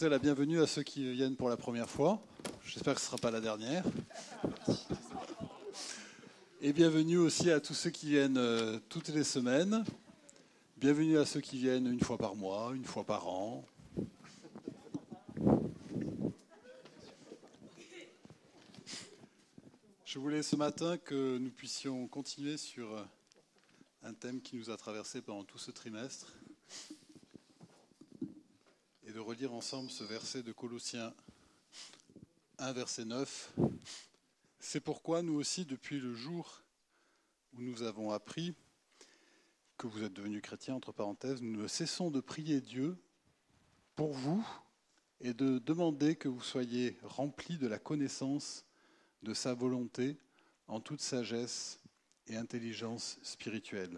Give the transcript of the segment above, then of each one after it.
La bienvenue à ceux qui viennent pour la première fois. J'espère que ce ne sera pas la dernière. Et bienvenue aussi à tous ceux qui viennent toutes les semaines. Bienvenue à ceux qui viennent une fois par mois, une fois par an. Je voulais ce matin que nous puissions continuer sur un thème qui nous a traversé pendant tout ce trimestre et de relire ensemble ce verset de Colossiens 1, verset 9. C'est pourquoi nous aussi, depuis le jour où nous avons appris que vous êtes devenus chrétiens, entre parenthèses, nous ne cessons de prier Dieu pour vous et de demander que vous soyez remplis de la connaissance de sa volonté en toute sagesse et intelligence spirituelle.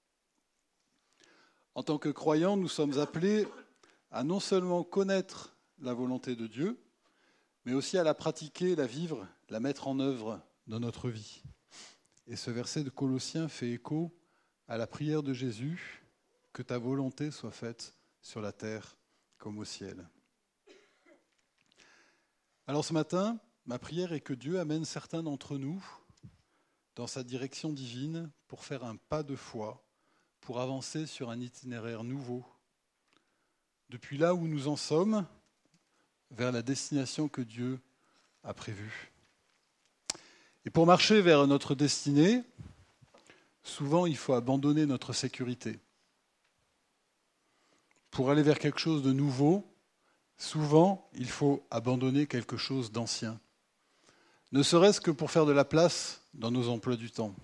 En tant que croyants, nous sommes appelés à non seulement connaître la volonté de Dieu, mais aussi à la pratiquer, la vivre, la mettre en œuvre dans notre vie. Et ce verset de Colossiens fait écho à la prière de Jésus, que ta volonté soit faite sur la terre comme au ciel. Alors ce matin, ma prière est que Dieu amène certains d'entre nous dans sa direction divine pour faire un pas de foi, pour avancer sur un itinéraire nouveau, depuis là où nous en sommes, vers la destination que Dieu a prévue. Et pour marcher vers notre destinée, souvent il faut abandonner notre sécurité. Pour aller vers quelque chose de nouveau, souvent il faut abandonner quelque chose d'ancien. Ne serait-ce que pour faire de la place dans nos emplois du temps.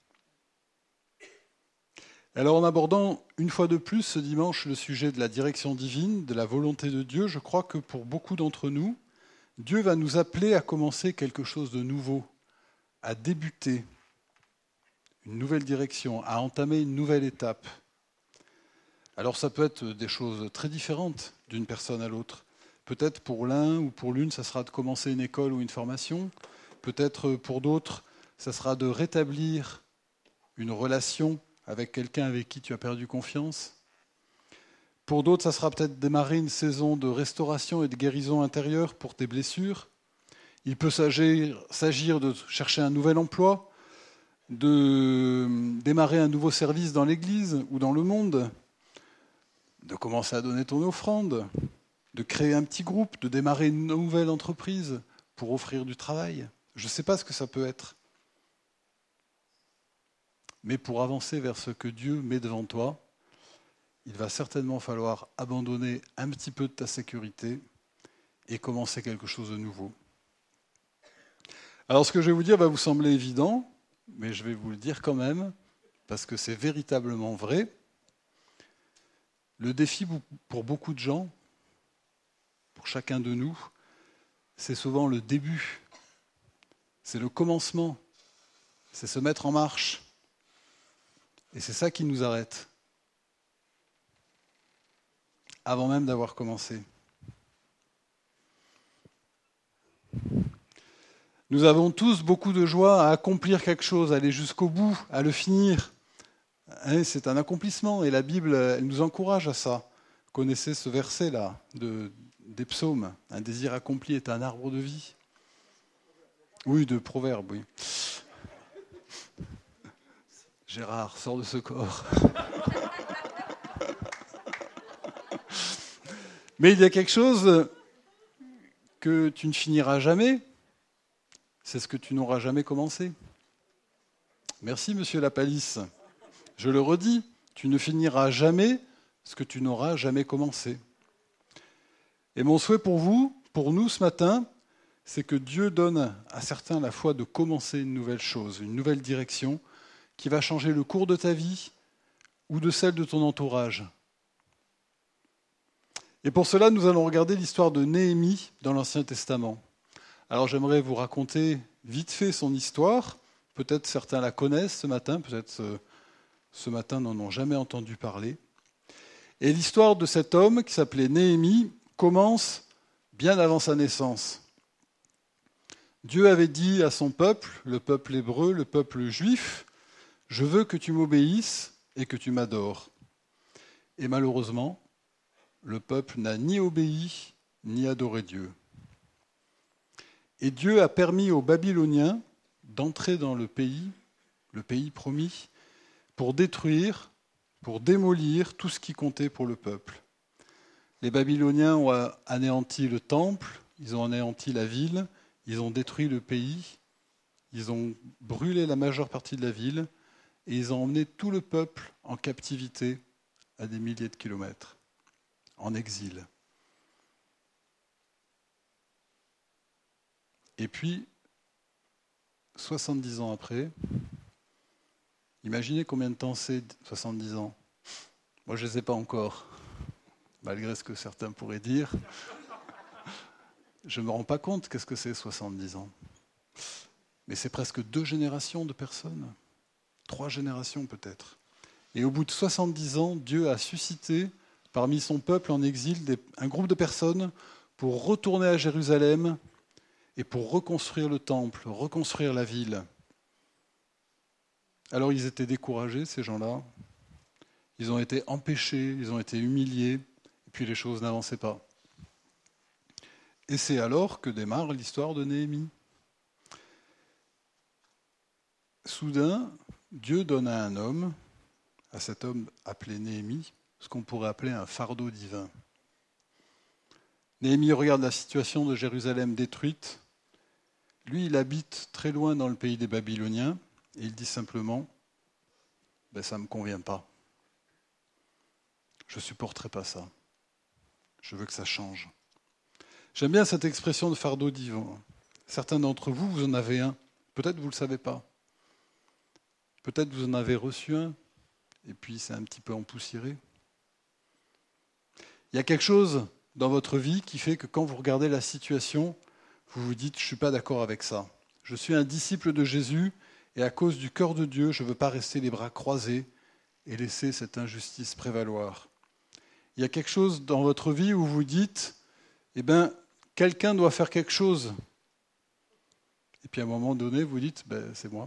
Alors en abordant une fois de plus ce dimanche le sujet de la direction divine, de la volonté de Dieu, je crois que pour beaucoup d'entre nous, Dieu va nous appeler à commencer quelque chose de nouveau, à débuter une nouvelle direction, à entamer une nouvelle étape. Alors ça peut être des choses très différentes d'une personne à l'autre. Peut-être pour l'un ou pour l'une, ça sera de commencer une école ou une formation. Peut-être pour d'autres, ça sera de rétablir une relation avec quelqu'un avec qui tu as perdu confiance. Pour d'autres, ça sera peut-être démarrer une saison de restauration et de guérison intérieure pour tes blessures. Il peut s'agir de chercher un nouvel emploi, de démarrer un nouveau service dans l'Église ou dans le monde, de commencer à donner ton offrande, de créer un petit groupe, de démarrer une nouvelle entreprise pour offrir du travail. Je ne sais pas ce que ça peut être. Mais pour avancer vers ce que Dieu met devant toi, il va certainement falloir abandonner un petit peu de ta sécurité et commencer quelque chose de nouveau. Alors ce que je vais vous dire va vous sembler évident, mais je vais vous le dire quand même, parce que c'est véritablement vrai. Le défi pour beaucoup de gens, pour chacun de nous, c'est souvent le début, c'est le commencement, c'est se mettre en marche. Et c'est ça qui nous arrête, avant même d'avoir commencé. Nous avons tous beaucoup de joie à accomplir quelque chose, à aller jusqu'au bout, à le finir. C'est un accomplissement et la Bible, elle nous encourage à ça. Vous connaissez ce verset-là des psaumes. Un désir accompli est un arbre de vie. Oui, de Proverbes, oui. Gérard, sors de ce corps. Mais il y a quelque chose que tu ne finiras jamais, c'est ce que tu n'auras jamais commencé. Merci, monsieur Lapalisse. Je le redis, tu ne finiras jamais ce que tu n'auras jamais commencé. Et mon souhait pour vous, pour nous ce matin, c'est que Dieu donne à certains la foi de commencer une nouvelle chose, une nouvelle direction, qui va changer le cours de ta vie ou de celle de ton entourage. Et pour cela, nous allons regarder l'histoire de Néhémie dans l'Ancien Testament. Alors j'aimerais vous raconter vite fait son histoire. Peut-être certains la connaissent ce matin, peut-être ce matin n'en ont jamais entendu parler. Et l'histoire de cet homme qui s'appelait Néhémie commence bien avant sa naissance. Dieu avait dit à son peuple, le peuple hébreu, le peuple juif, « Je veux que tu m'obéisses et que tu m'adores. » Et malheureusement, le peuple n'a ni obéi, ni adorer Dieu. Et Dieu a permis aux Babyloniens d'entrer dans le pays promis, pour détruire, pour démolir tout ce qui comptait pour le peuple. Les Babyloniens ont anéanti le temple, ils ont anéanti la ville, ils ont détruit le pays, ils ont brûlé la majeure partie de la ville et ils ont emmené tout le peuple en captivité à des milliers de kilomètres, en exil. Et puis, 70 ans après, imaginez combien de temps c'est, 70 ans. Moi, je ne les ai pas encore, malgré ce que certains pourraient dire. Je ne me rends pas compte qu'est-ce que c'est 70 ans. Mais c'est presque 2 générations de personnes, 3 générations peut-être. Et au bout de 70 ans, Dieu a suscité parmi son peuple en exil un groupe de personnes pour retourner à Jérusalem et pour reconstruire le temple, reconstruire la ville. Alors ils étaient découragés, ces gens-là. Ils ont été empêchés, ils ont été humiliés, et puis les choses n'avançaient pas. Et c'est alors que démarre l'histoire de Néhémie. Soudain, Dieu donne à un homme, à cet homme appelé Néhémie, ce qu'on pourrait appeler un fardeau divin. Néhémie regarde la situation de Jérusalem détruite. Lui, il habite très loin dans le pays des Babyloniens, et il dit simplement « ça ne me convient pas. Je ne supporterai pas ça. Je veux que ça change. » J'aime bien cette expression de fardeau divin. Certains d'entre vous, vous en avez un. Peut-être vous ne le savez pas. Peut-être vous en avez reçu un, et puis c'est un petit peu empoussiéré. Il y a quelque chose dans votre vie qui fait que quand vous regardez la situation, vous vous dites « je ne suis pas d'accord avec ça. Je suis un disciple de Jésus, et à cause du cœur de Dieu, je ne veux pas rester les bras croisés et laisser cette injustice prévaloir. » Il y a quelque chose dans votre vie où vous dites « quelqu'un doit faire quelque chose. » Et puis à un moment donné, vous dites « c'est moi. »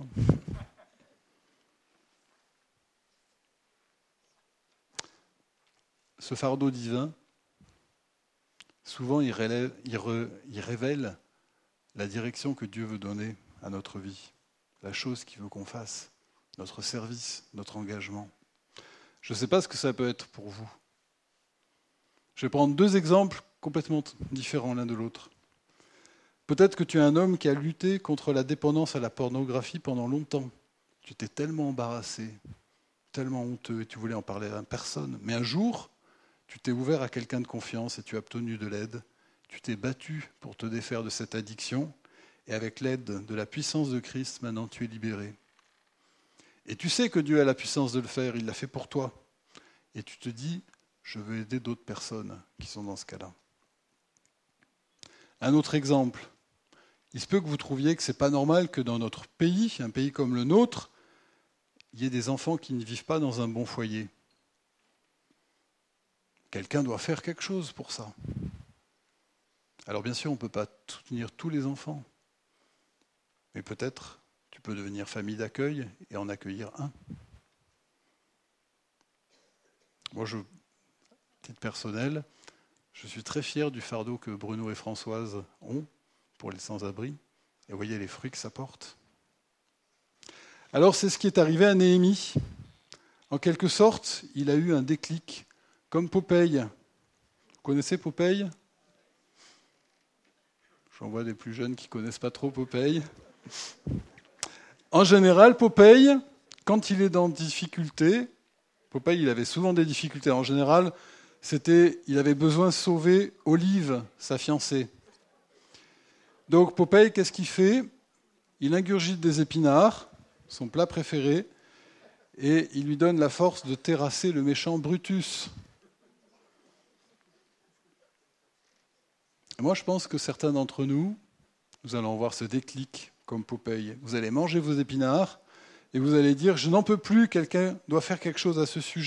Ce fardeau divin, souvent il révèle la direction que Dieu veut donner à notre vie, la chose qu'il veut qu'on fasse, notre service, notre engagement. Je ne sais pas ce que ça peut être pour vous. Je vais prendre 2 exemples complètement différents l'un de l'autre. Peut-être que tu es un homme qui a lutté contre la dépendance à la pornographie pendant longtemps. Tu t'es tellement embarrassé, tellement honteux, et tu voulais en parler à personne. Mais un jour, tu t'es ouvert à quelqu'un de confiance et tu as obtenu de l'aide. Tu t'es battu pour te défaire de cette addiction. Et avec l'aide de la puissance de Christ, maintenant tu es libéré. Et tu sais que Dieu a la puissance de le faire, il l'a fait pour toi. Et tu te dis, je veux aider d'autres personnes qui sont dans ce cas-là. Un autre exemple. Il se peut que vous trouviez que ce n'est pas normal que dans notre pays, un pays comme le nôtre, il y ait des enfants qui ne vivent pas dans un bon foyer. Quelqu'un doit faire quelque chose pour ça. Alors bien sûr, on ne peut pas soutenir tous les enfants. Mais peut-être tu peux devenir famille d'accueil et en accueillir un. Moi, à titre personnel, je suis très fier du fardeau que Bruno et Françoise ont pour les sans-abri. Et vous voyez les fruits que ça porte. Alors c'est ce qui est arrivé à Néhémie. En quelque sorte, il a eu un déclic, comme Popeye. Vous connaissez Popeye ? J'en vois des plus jeunes qui ne connaissent pas trop Popeye. En général, Popeye, quand il est dans difficulté, Popeye, il avait souvent des difficultés. En général, il avait besoin de sauver Olive, sa fiancée. Donc Popeye, qu'est-ce qu'il fait ? Il ingurgite des épinards, son plat préféré, et il lui donne la force de terrasser le méchant Brutus. Et moi, je pense que certains d'entre nous, nous allons voir ce déclic comme Popeye. Vous allez manger vos épinards et vous allez dire « Je n'en peux plus, quelqu'un doit faire quelque chose à ce sujet ».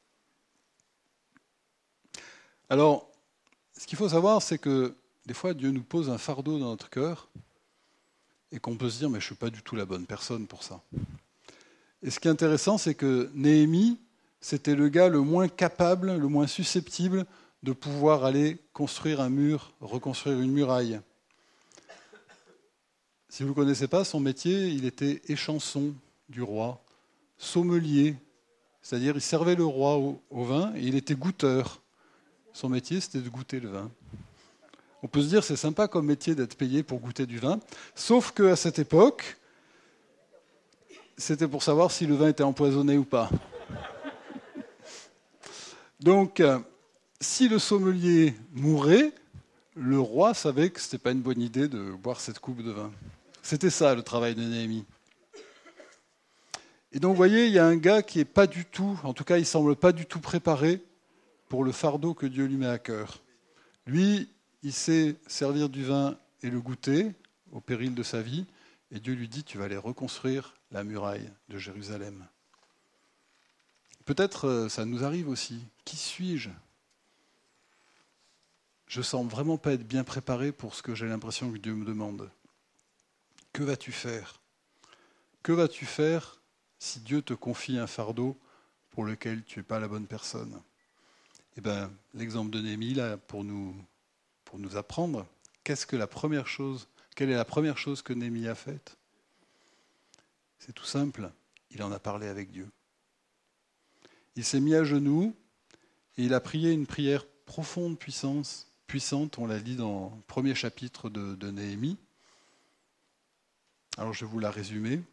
Alors, ce qu'il faut savoir, c'est que des fois, Dieu nous pose un fardeau dans notre cœur et qu'on peut se dire « Mais je ne suis pas du tout la bonne personne pour ça ». Et ce qui est intéressant, c'est que Néhémie, c'était le gars le moins capable, le moins susceptible de pouvoir aller construire un mur, reconstruire une muraille. Si vous ne le connaissez pas, son métier, il était échanson du roi, sommelier, c'est-à-dire il servait le roi au vin et il était goûteur. Son métier, c'était de goûter le vin. On peut se dire, c'est sympa comme métier d'être payé pour goûter du vin, sauf qu'à cette époque, c'était pour savoir si le vin était empoisonné ou pas. Donc, si le sommelier mourait, le roi savait que ce n'était pas une bonne idée de boire cette coupe de vin. C'était ça, le travail de Néhémie. Et donc, vous voyez, il y a un gars qui n'est pas du tout, en tout cas, il ne semble pas du tout préparé pour le fardeau que Dieu lui met à cœur. Lui, il sait servir du vin et le goûter au péril de sa vie, et Dieu lui dit, tu vas aller reconstruire la muraille de Jérusalem. Peut-être ça nous arrive aussi. Qui suis-je ? Je ne sens vraiment pas être bien préparé pour ce que j'ai l'impression que Dieu me demande. Que vas-tu faire ? Que vas-tu faire si Dieu te confie un fardeau pour lequel tu n'es pas la bonne personne ? Eh bien, l'exemple de Néhémie, là, pour nous apprendre, quelle est la première chose que Néhémie a faite ? C'est tout simple, il en a parlé avec Dieu. Il s'est mis à genoux et il a prié une prière profonde, puissante, on l'a dit dans le premier chapitre de Néhémie. Alors je vais vous la résumer.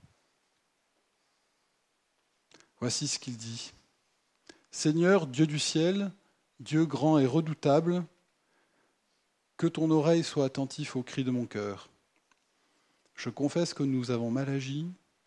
Voici ce qu'il dit. Seigneur, Dieu du ciel, Dieu grand et redoutable, que ton oreille soit attentive aux cris de mon cœur. Je confesse que nous avons mal agi.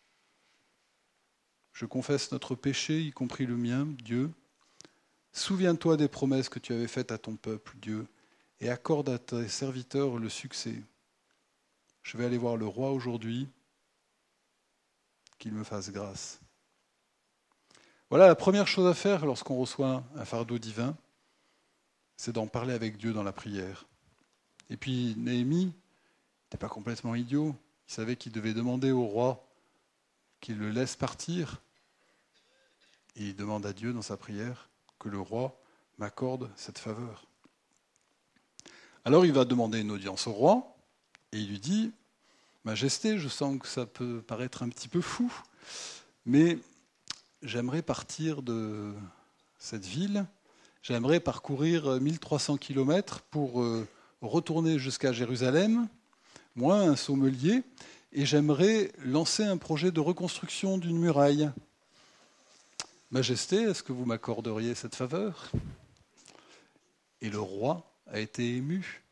Je confesse notre péché, y compris le mien, Dieu. Souviens-toi des promesses que tu avais faites à ton peuple, Dieu, et accorde à tes serviteurs le succès. Je vais aller voir le roi aujourd'hui, qu'il me fasse grâce. Voilà la première chose à faire lorsqu'on reçoit un fardeau divin, c'est d'en parler avec Dieu dans la prière. Et puis Néhémie n'était pas complètement idiot. Il savait qu'il devait demander au roi qu'il le laisse partir. Et il demande à Dieu dans sa prière que le roi m'accorde cette faveur. Alors il va demander une audience au roi et il lui dit « Majesté, je sens que ça peut paraître un petit peu fou, mais j'aimerais partir de cette ville, j'aimerais parcourir 1300 kilomètres pour retourner jusqu'à Jérusalem, moi, un sommelier, et j'aimerais lancer un projet de reconstruction d'une muraille. Majesté, est-ce que vous m'accorderiez cette faveur ? Et le roi a été ému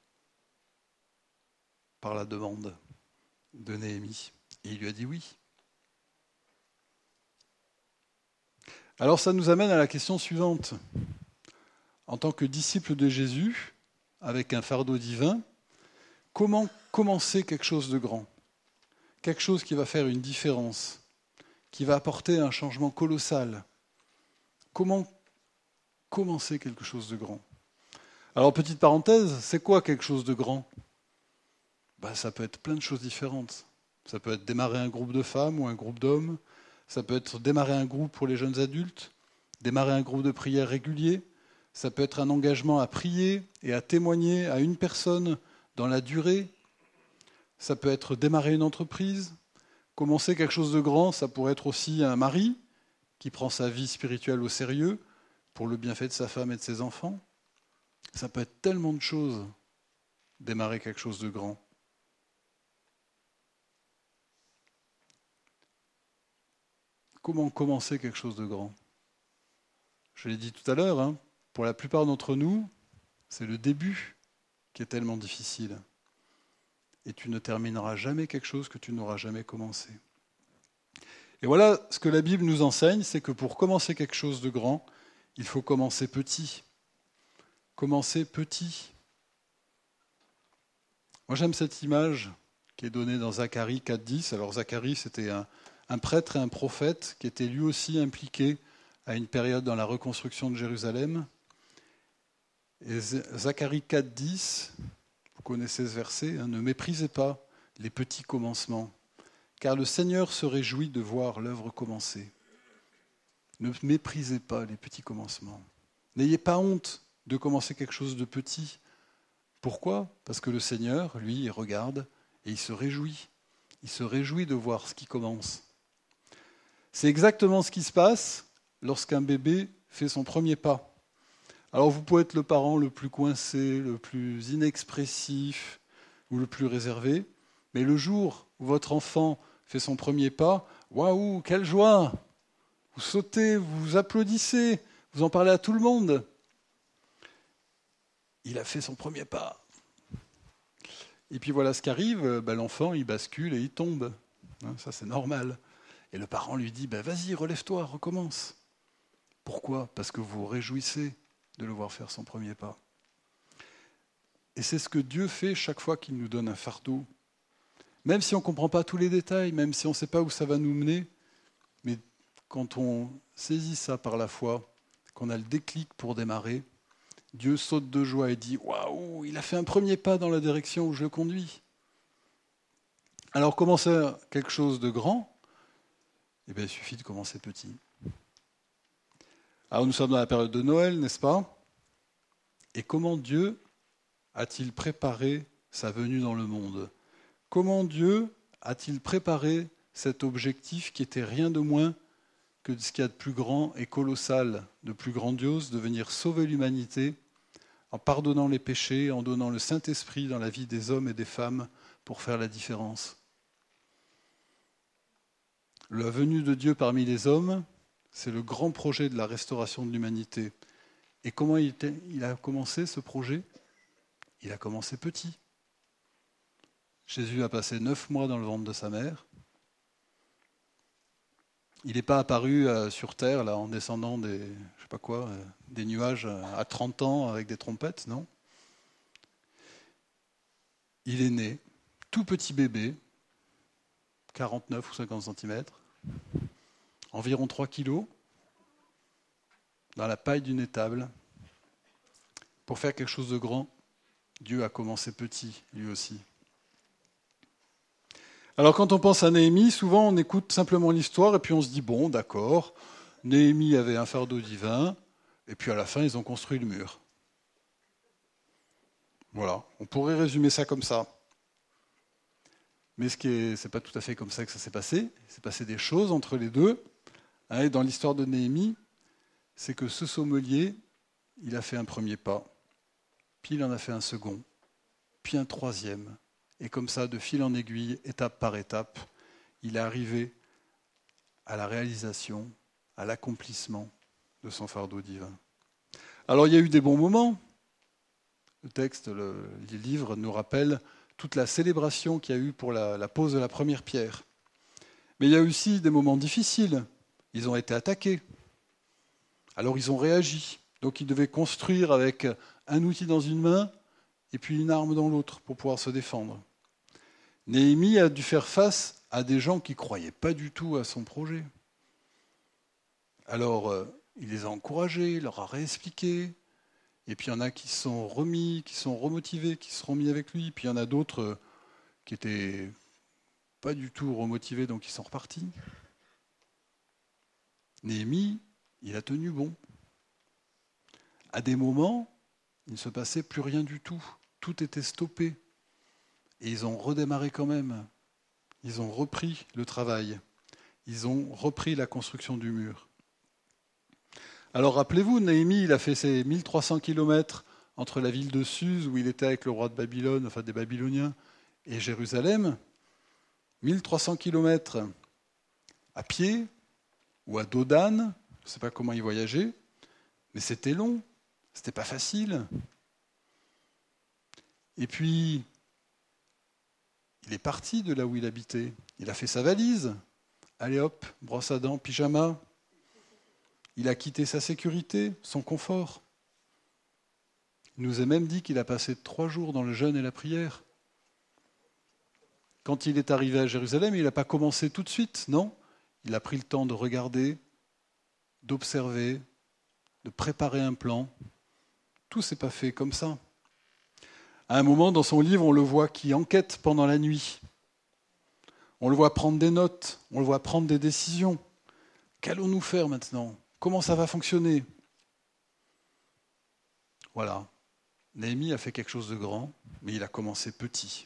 par la demande de Néhémie. Et il lui a dit oui. Alors ça nous amène à la question suivante. En tant que disciple de Jésus, avec un fardeau divin, comment commencer quelque chose de grand ? Quelque chose qui va faire une différence, qui va apporter un changement colossal. Comment commencer quelque chose de grand ? Alors, petite parenthèse, c'est quoi quelque chose de grand ? Ça peut être plein de choses différentes. Ça peut être démarrer un groupe de femmes ou un groupe d'hommes. Ça peut être démarrer un groupe pour les jeunes adultes, démarrer un groupe de prière régulier. Ça peut être un engagement à prier et à témoigner à une personne dans la durée. Ça peut être démarrer une entreprise. Commencer quelque chose de grand, ça pourrait être aussi un mari qui prend sa vie spirituelle au sérieux pour le bienfait de sa femme et de ses enfants. Ça peut être tellement de choses, démarrer quelque chose de grand. Comment commencer quelque chose de grand ? Je l'ai dit tout à l'heure, pour la plupart d'entre nous, c'est le début qui est tellement difficile. Et tu ne termineras jamais quelque chose que tu n'auras jamais commencé. Et voilà ce que la Bible nous enseigne, c'est que pour commencer quelque chose de grand, il faut commencer petit. Commencer petit. Moi j'aime cette image qui est donnée dans Zacharie 4.10. Alors Zacharie, c'était un prêtre et un prophète qui était lui aussi impliqué à une période dans la reconstruction de Jérusalem. Et Zacharie 4.10, vous connaissez ce verset, ne méprisez pas les petits commencements, car le Seigneur se réjouit de voir l'œuvre commencer. Ne méprisez pas les petits commencements. N'ayez pas honte de commencer quelque chose de petit. Pourquoi ? Parce que le Seigneur, lui, il regarde et il se réjouit. Il se réjouit de voir ce qui commence. C'est exactement ce qui se passe lorsqu'un bébé fait son premier pas. Alors vous pouvez être le parent le plus coincé, le plus inexpressif ou le plus réservé, mais le jour où votre enfant fait son premier pas, waouh, quelle joie! Vous sautez, vous applaudissez, vous en parlez à tout le monde. Il a fait son premier pas. Et puis voilà ce qui arrive, l'enfant il bascule et il tombe. Ça c'est normal. Et le parent lui dit, vas-y, relève-toi, recommence. Pourquoi ? Parce que vous vous réjouissez de le voir faire son premier pas. Et c'est ce que Dieu fait chaque fois qu'il nous donne un fardeau. Même si on ne comprend pas tous les détails, même si on ne sait pas où ça va nous mener, mais quand on saisit ça par la foi, qu'on a le déclic pour démarrer, Dieu saute de joie et dit « Waouh, il a fait un premier pas dans la direction où je le conduis ». Alors commencer quelque chose de grand, il suffit de commencer petit. Alors nous sommes dans la période de Noël, n'est-ce pas ? Et comment Dieu a-t-il préparé sa venue dans le monde ? Comment Dieu a-t-il préparé cet objectif qui était rien de moins que ce qu'il y a de plus grand et colossal, de plus grandiose, de venir sauver l'humanité en pardonnant les péchés, en donnant le Saint-Esprit dans la vie des hommes et des femmes pour faire la différence. La venue de Dieu parmi les hommes, c'est le grand projet de la restauration de l'humanité. Et comment il a commencé ce projet ? Il a commencé petit. Jésus a passé 9 mois dans le ventre de sa mère. Il n'est pas apparu sur terre là, en descendant des nuages à 30 ans avec des trompettes, non ? Il est né, tout petit bébé, 49 ou 50 cm, environ 3 kilos, dans la paille d'une étable. Pour faire quelque chose de grand, Dieu a commencé petit, lui aussi. Alors quand on pense à Néhémie, souvent on écoute simplement l'histoire et puis on se dit, bon, d'accord, Néhémie avait un fardeau divin, et puis à la fin, ils ont construit le mur. Voilà, on pourrait résumer ça comme ça. Mais c'est pas tout à fait comme ça que ça s'est passé. Il s'est passé des choses entre les deux. Et dans l'histoire de Néhémie, c'est que ce sommelier, il a fait un premier pas, puis il en a fait un second, puis un troisième. Et comme ça, de fil en aiguille, étape par étape, il est arrivé à la réalisation, à l'accomplissement de son fardeau divin. Alors il y a eu des bons moments. Le texte, le livre nous rappelle toute la célébration qu'il y a eu pour la pose de la première pierre. Mais il y a aussi des moments difficiles. Ils ont été attaqués. Alors ils ont réagi. Donc ils devaient construire avec un outil dans une main et puis une arme dans l'autre pour pouvoir se défendre. Néhémie a dû faire face à des gens qui ne croyaient pas du tout à son projet. Alors il les a encouragés, il leur a réexpliqué. Et puis il y en a qui se sont remis, qui sont remotivés, qui se sont remis avec lui. Puis il y en a d'autres qui n'étaient pas du tout remotivés, donc ils sont repartis. Néhémie, il a tenu bon. À des moments, il ne se passait plus rien du tout. Tout était stoppé. Et ils ont redémarré quand même. Ils ont repris le travail. Ils ont repris la construction du mur. Alors rappelez-vous, Néhémie, il a fait ses 1300 kilomètres entre la ville de Suse, où il était avec le roi de Babylone, enfin des Babyloniens, et Jérusalem. 1300 kilomètres à pied ou à dos d'âne, je ne sais pas comment il voyageait, mais c'était long, c'était pas facile. Et puis, il est parti de là où il habitait. Il a fait sa valise. Allez hop, brosse à dents, pyjama. Il a quitté sa sécurité, son confort. Il nous a même dit qu'il a passé 3 jours dans le jeûne et la prière. Quand il est arrivé à Jérusalem, il n'a pas commencé tout de suite, non. Il a pris le temps de regarder, d'observer, de préparer un plan. Tout ne s'est pas fait comme ça. À un moment, dans son livre, on le voit qui enquête pendant la nuit. On le voit prendre des notes, on le voit prendre des décisions. Qu'allons-nous faire maintenant ? Comment ça va fonctionner ? Voilà. Néhémie a fait quelque chose de grand, mais il a commencé petit.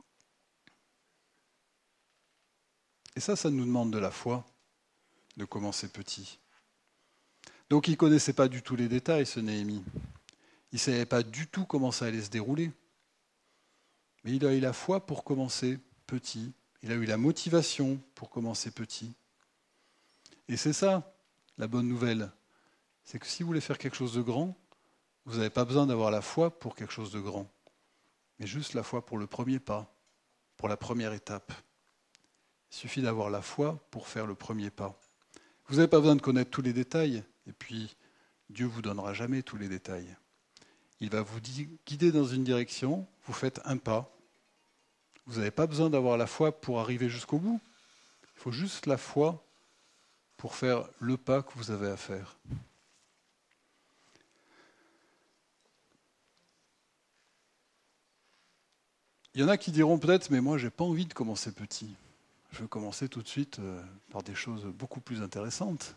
Et ça nous demande de la foi, de commencer petit. Donc il ne connaissait pas du tout les détails, ce Néhémie. Il ne savait pas du tout comment ça allait se dérouler. Mais il a eu la foi pour commencer petit. Il a eu la motivation pour commencer petit. Et c'est ça, la bonne nouvelle. C'est que si vous voulez faire quelque chose de grand, vous n'avez pas besoin d'avoir la foi pour quelque chose de grand. Mais juste la foi pour le premier pas, pour la première étape. Il suffit d'avoir la foi pour faire le premier pas. Vous n'avez pas besoin de connaître tous les détails. Et puis, Dieu ne vous donnera jamais tous les détails. Il va vous guider dans une direction, vous faites un pas. Vous n'avez pas besoin d'avoir la foi pour arriver jusqu'au bout. Il faut juste la foi pour faire le pas que vous avez à faire. Il y en a qui diront peut-être, mais moi, je n'ai pas envie de commencer petit. Je veux commencer tout de suite par des choses beaucoup plus intéressantes.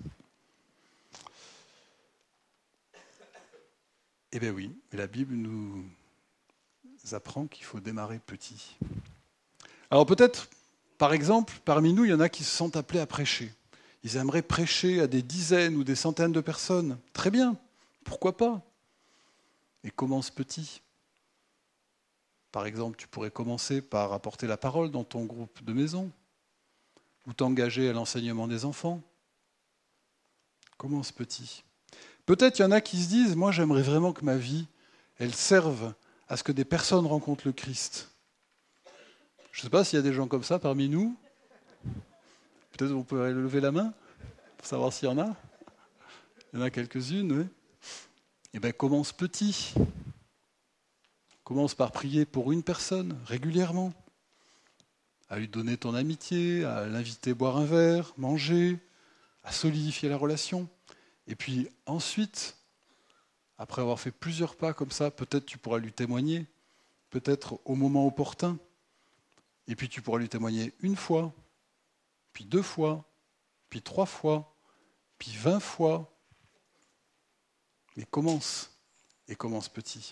Eh bien oui, mais la Bible nous apprend qu'il faut démarrer petit. Alors peut-être, par exemple, parmi nous, il y en a qui se sentent appelés à prêcher. Ils aimeraient prêcher à des dizaines ou des centaines de personnes. Très bien, pourquoi pas? Et commence petit. Par exemple, tu pourrais commencer par apporter la parole dans ton groupe de maison ou t'engager à l'enseignement des enfants. Commence petit. Peut-être il y en a qui se disent, moi j'aimerais vraiment que ma vie, elle serve à ce que des personnes rencontrent le Christ. Je ne sais pas s'il y a des gens comme ça parmi nous. Peut-être vous pouvez lever la main pour savoir s'il y en a. Il y en a quelques-unes, oui. Eh bien, commence petit. Commence par prier pour une personne régulièrement. À lui donner ton amitié, à l'inviter boire un verre, manger, à solidifier la relation. Et puis ensuite, après avoir fait plusieurs pas comme ça, peut-être tu pourras lui témoigner, peut-être au moment opportun. Et puis tu pourras lui témoigner une fois, puis 2 fois, puis 3 fois, puis 20 fois. Mais commence, et commence petit.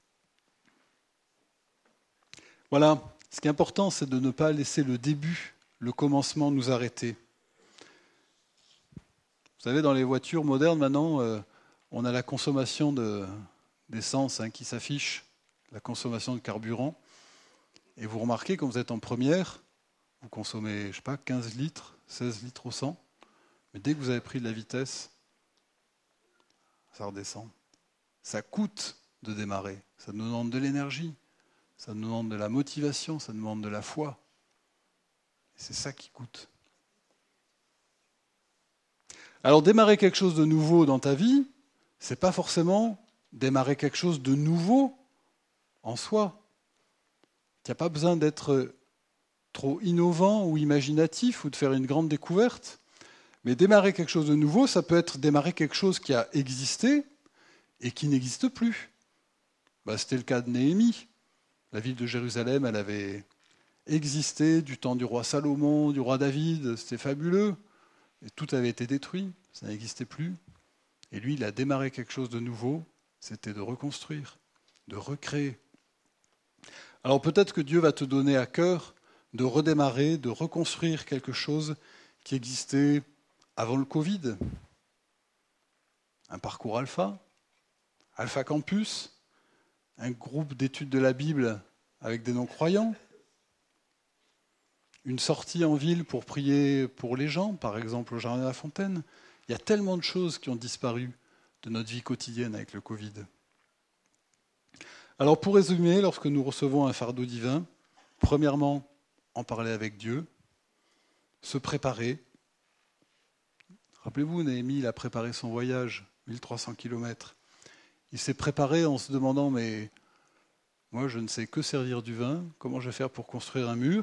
Voilà, ce qui est important, c'est de ne pas laisser le début, le commencement nous arrêter. Vous savez, dans les voitures modernes, maintenant, on a la consommation d'essence qui s'affiche, la consommation de carburant. Et vous remarquez, quand vous êtes en première, vous consommez, je ne sais pas, 15 litres, 16 litres au 100. Mais dès que vous avez pris de la vitesse, ça redescend. Ça coûte de démarrer. Ça nous demande de l'énergie. Ça nous demande de la motivation. Ça nous demande de la foi. Et c'est ça qui coûte. Alors démarrer quelque chose de nouveau dans ta vie, c'est pas forcément démarrer quelque chose de nouveau en soi. Tu n'as pas besoin d'être trop innovant ou imaginatif ou de faire une grande découverte. Mais démarrer quelque chose de nouveau, ça peut être démarrer quelque chose qui a existé et qui n'existe plus. C'était le cas de Néhémie. La ville de Jérusalem, elle avait existé du temps du roi Salomon, du roi David, c'était fabuleux. Et tout avait été détruit, ça n'existait plus. Et lui, il a démarré quelque chose de nouveau, c'était de reconstruire, de recréer. Alors peut-être que Dieu va te donner à cœur de redémarrer, de reconstruire quelque chose qui existait avant le Covid. Un parcours alpha, Alpha Campus, un groupe d'études de la Bible avec des non-croyants, une sortie en ville pour prier pour les gens, par exemple au Jardin de la Fontaine. Il y a tellement de choses qui ont disparu de notre vie quotidienne avec le Covid. Alors pour résumer, lorsque nous recevons un fardeau divin, premièrement, en parler avec Dieu, se préparer. Rappelez-vous, Néhémie, il a préparé son voyage, 1300 km. Il s'est préparé en se demandant, mais moi je ne sais que servir du vin, comment je vais faire pour construire un mur ?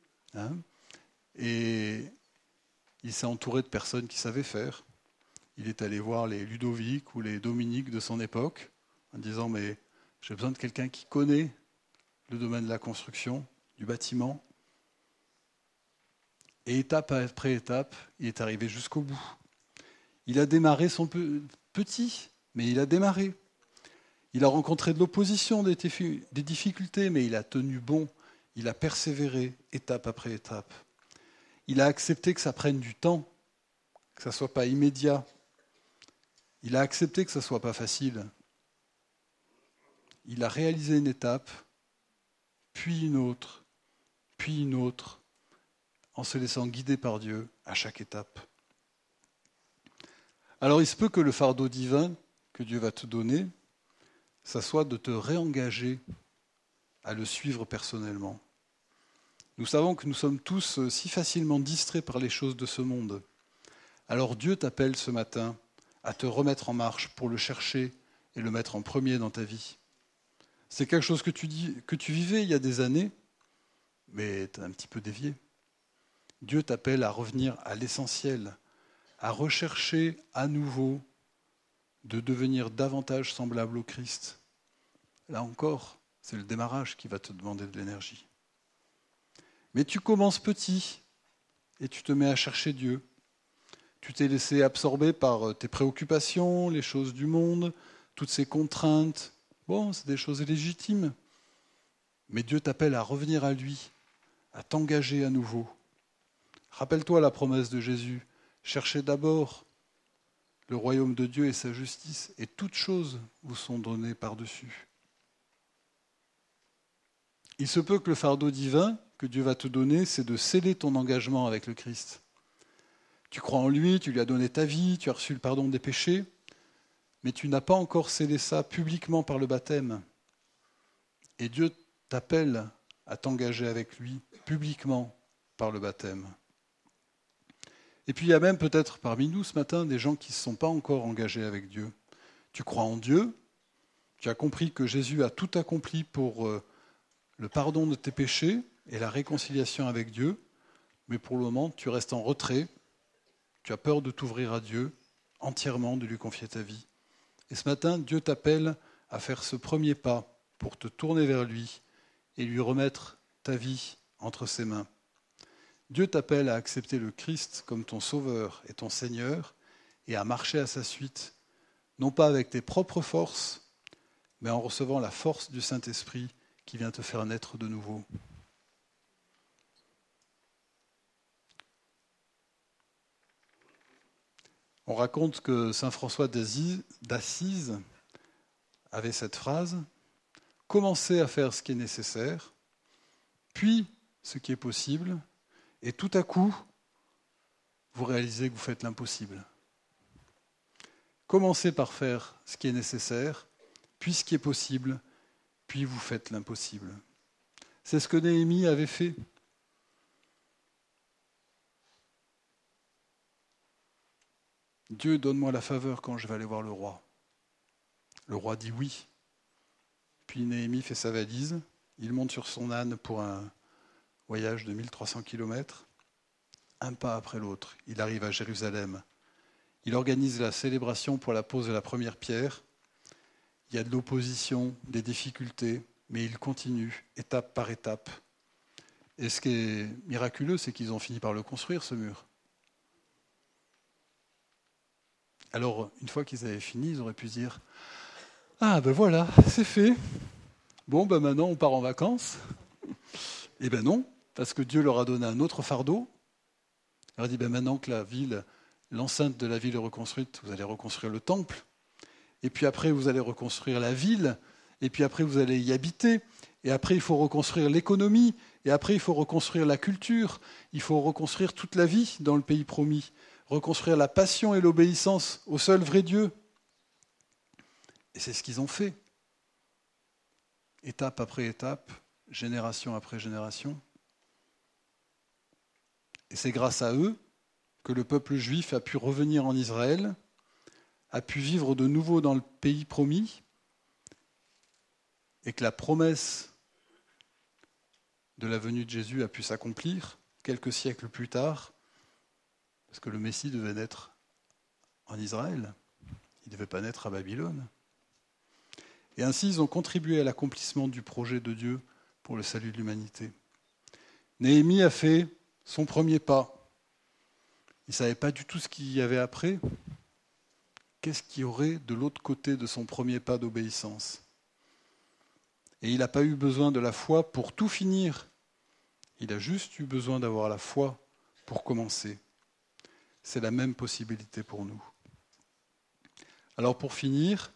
Et il s'est entouré de personnes qui savaient faire. Il est allé voir les Ludovic ou les Dominique de son époque, en disant, mais j'ai besoin de quelqu'un qui connaît le domaine de la construction, du bâtiment. Et étape après étape, il est arrivé jusqu'au bout. Il a démarré son petit, mais il a démarré. Il a rencontré de l'opposition, des difficultés, mais il a tenu bon, il a persévéré étape après étape. Il a accepté que ça prenne du temps, que ça ne soit pas immédiat. Il a accepté que ça ne soit pas facile. Il a réalisé une étape, puis une autre, en se laissant guider par Dieu à chaque étape. Alors il se peut que le fardeau divin que Dieu va te donner, ça soit de te réengager à le suivre personnellement. Nous savons que nous sommes tous si facilement distraits par les choses de ce monde. Alors Dieu t'appelle ce matin à te remettre en marche pour le chercher et le mettre en premier dans ta vie. C'est quelque chose que tu vivais il y a des années, mais tu as un petit peu dévié. Dieu t'appelle à revenir à l'essentiel, à rechercher à nouveau de devenir davantage semblable au Christ. Là encore, c'est le démarrage qui va te demander de l'énergie. Mais tu commences petit et tu te mets à chercher Dieu. Tu t'es laissé absorber par tes préoccupations, les choses du monde, toutes ces contraintes. Bon, c'est des choses légitimes. Mais Dieu t'appelle à revenir à lui, à t'engager à nouveau. Rappelle-toi la promesse de Jésus. Cherchez d'abord le royaume de Dieu et sa justice, et toutes choses vous sont données par-dessus. Il se peut que le fardeau divin que Dieu va te donner, c'est de sceller ton engagement avec le Christ. Tu crois en lui, tu lui as donné ta vie, tu as reçu le pardon des péchés, mais tu n'as pas encore scellé ça publiquement par le baptême. Et Dieu t'appelle à t'engager avec lui publiquement par le baptême. Et puis il y a même peut-être parmi nous ce matin des gens qui ne se sont pas encore engagés avec Dieu. Tu crois en Dieu, tu as compris que Jésus a tout accompli pour le pardon de tes péchés et la réconciliation avec Dieu, mais pour le moment tu restes en retrait, tu as peur de t'ouvrir à Dieu entièrement, de lui confier ta vie. Et ce matin, Dieu t'appelle à faire ce premier pas pour te tourner vers lui et lui remettre ta vie entre ses mains. Dieu t'appelle à accepter le Christ comme ton Sauveur et ton Seigneur et à marcher à sa suite, non pas avec tes propres forces, mais en recevant la force du Saint-Esprit qui vient te faire naître de nouveau. On raconte que saint François d'Assise avait cette phrase « Commencez à faire ce qui est nécessaire, puis ce qui est possible, et tout à coup, vous réalisez que vous faites l'impossible. » Commencez par faire ce qui est nécessaire, puis ce qui est possible, puis vous faites l'impossible. C'est ce que Néhémie avait fait. Dieu, donne-moi la faveur quand je vais aller voir le roi. Le roi dit oui. Puis Néhémie fait sa valise, il monte sur son âne pour un voyage de 1300 km. Un pas après l'autre, il arrive à Jérusalem. Il organise la célébration pour la pose de la première pierre. Il y a de l'opposition, des difficultés, mais il continue, étape par étape. Et ce qui est miraculeux, c'est qu'ils ont fini par le construire, ce mur. Alors, une fois qu'ils avaient fini, ils auraient pu se dire « Ah, ben voilà, c'est fait. Bon, ben maintenant, on part en vacances. » Eh ben non, parce que Dieu leur a donné un autre fardeau. Il leur a dit « Ben maintenant que l'enceinte de la ville est reconstruite, vous allez reconstruire le temple. Et puis après, vous allez reconstruire la ville. Et puis après, vous allez y habiter. Et après, il faut reconstruire l'économie. Et après, il faut reconstruire la culture. Il faut reconstruire toute la vie dans le pays promis. Reconstruire la passion et l'obéissance au seul vrai Dieu. » Et c'est ce qu'ils ont fait. Étape après étape, génération après génération. Et c'est grâce à eux que le peuple juif a pu revenir en Israël, a pu vivre de nouveau dans le pays promis, et que la promesse de la venue de Jésus a pu s'accomplir quelques siècles plus tard, parce que le Messie devait naître en Israël, il ne devait pas naître à Babylone. Et ainsi, ils ont contribué à l'accomplissement du projet de Dieu pour le salut de l'humanité. Néhémie a fait son premier pas. Il ne savait pas du tout ce qu'il y avait après. qu'est-ce qu'il y aurait de l'autre côté de son premier pas d'obéissance? Et il n'a pas eu besoin de la foi pour tout finir. Il a juste eu besoin d'avoir la foi pour commencer. C'est la même possibilité pour nous. Alors pour finir,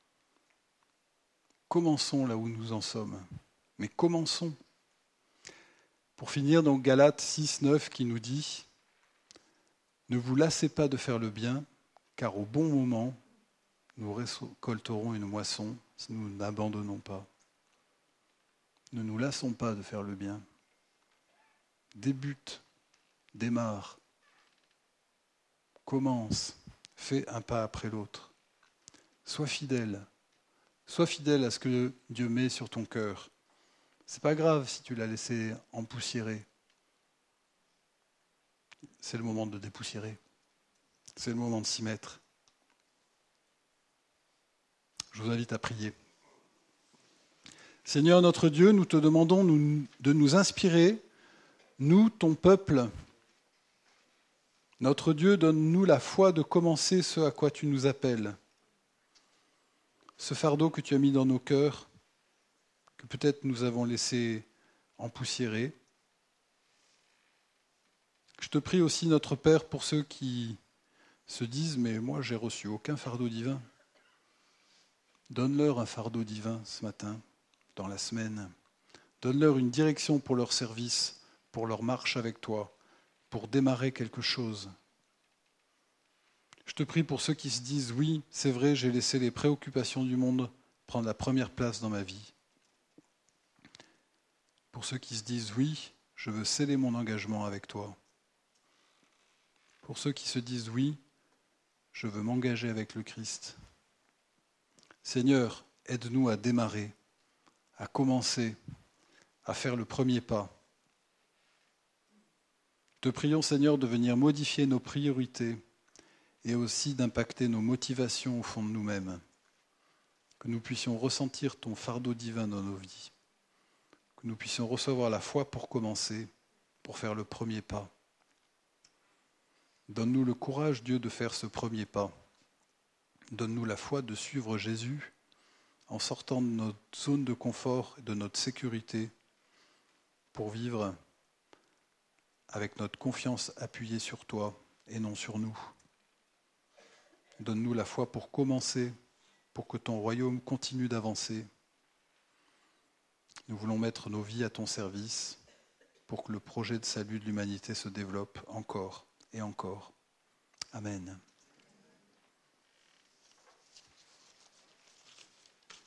commençons là où nous en sommes. Mais commençons. Pour finir, donc Galates 6, 9 qui nous dit « Ne vous lassez pas de faire le bien, car au bon moment, nous récolterons une moisson si nous n'abandonnons pas. » Ne nous lassons pas de faire le bien. Débute, démarre, commence, fais un pas après l'autre. Sois fidèle à ce que Dieu met sur ton cœur. C'est pas grave si tu l'as laissé empoussiérer. C'est le moment de dépoussiérer. C'est le moment de s'y mettre. Je vous invite à prier. Seigneur notre Dieu, nous te demandons de nous inspirer, nous, ton peuple. Notre Dieu, donne-nous la foi de commencer ce à quoi tu nous appelles. Ce fardeau que tu as mis dans nos cœurs, que peut-être nous avons laissé empoussiérer. Je te prie aussi, notre Père, pour ceux qui se disent « Mais moi, j'ai reçu aucun fardeau divin ». Donne-leur un fardeau divin ce matin, dans la semaine. Donne-leur une direction pour leur service, pour leur marche avec toi, pour démarrer quelque chose. Je te prie pour ceux qui se disent « Oui, c'est vrai, j'ai laissé les préoccupations du monde prendre la première place dans ma vie ». Pour ceux qui se disent « Oui, je veux sceller mon engagement avec toi ». Pour ceux qui se disent « Oui, je veux m'engager avec le Christ ». Seigneur, aide-nous à démarrer, à commencer, à faire le premier pas. Te prions, Seigneur, de venir modifier nos priorités et aussi d'impacter nos motivations au fond de nous-mêmes, que nous puissions ressentir ton fardeau divin dans nos vies, que nous puissions recevoir la foi pour commencer, pour faire le premier pas. Donne-nous le courage, Dieu, de faire ce premier pas. Donne-nous la foi de suivre Jésus en sortant de notre zone de confort et de notre sécurité pour vivre avec notre confiance appuyée sur toi et non sur nous. Donne-nous la foi pour commencer, pour que ton royaume continue d'avancer. Nous voulons mettre nos vies à ton service pour que le projet de salut de l'humanité se développe encore et encore. Amen.